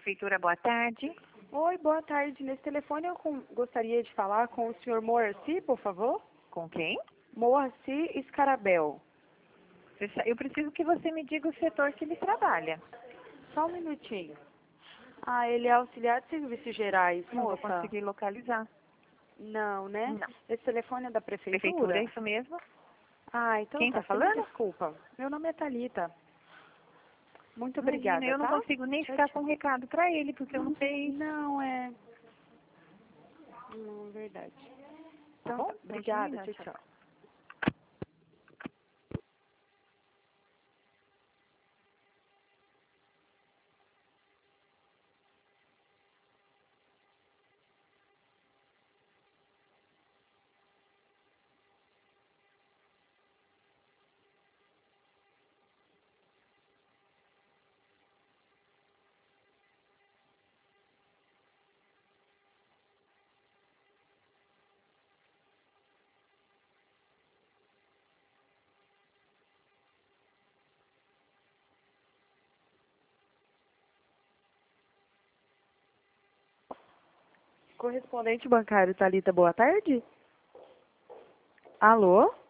Prefeitura, boa tarde. Oi, boa tarde. Nesse telefone eu gostaria de falar com o senhor Moacir, por favor. Com quem? Moacir Scarabel. Eu preciso que você me diga o setor que ele trabalha. Só um minutinho. Ah, ele é auxiliar de serviços gerais, Não vou moça. conseguir localizar. Não, né? Não. Esse telefone é da prefeitura? Prefeitura, é isso mesmo? Ah, então Quem tá você falando? me desculpa. Meu nome é Thalita. Muito Imagina, obrigada, eu não tá? consigo nem Tchau, ficar tchau. com recado pra ele, porque eu não sei. Não, é... Não, é verdade. Tá Então bom? tá. Obrigada, Imagina, tchau, tchau. Correspondente bancário, Thalita, boa tarde. Alô?